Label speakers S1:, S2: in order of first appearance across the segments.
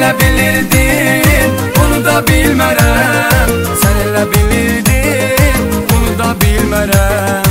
S1: elə bilirdin, bunu da bilmərəm. Sən elə bilirdin, bunu da bilmərəm.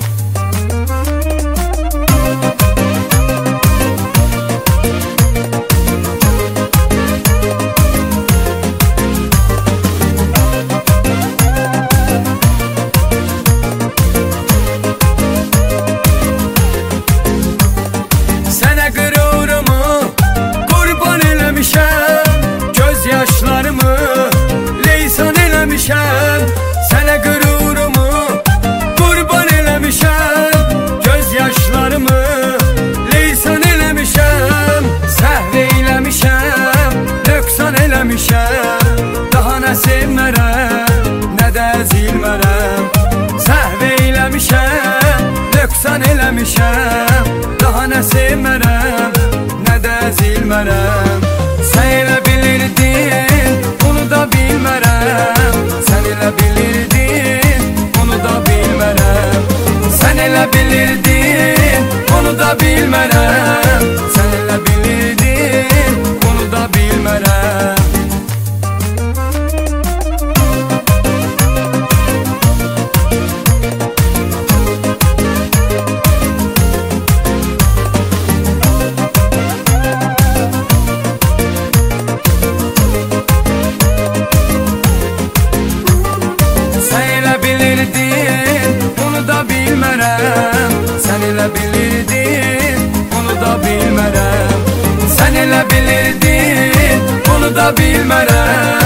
S1: Yaşlarımı leysan eləmişəm, sənə qürurumu qurban eləmişəm. Göz yaşlarımı leysan eləmişəm, səhv eləmişəm, nöqsan eləmişəm. Daha nə sevmərəm, nə də zilmərəm. Səhv eləmişəm, nöqsan eləmişəm. Daha nə sevmərəm, nə də zilmərəm. Sən elə bilirdin, bunu da bilmərəm. Sən elə bilirdin, bunu da bilmərəm. Sən elə bilirdin, bunu da bilmərəm. Sən elə bilirdin, bunu da bilmərəm. Sən elə bilirdin, bunu da bilmərəm. Sən elə bilirdin, bunu da bilmərəm.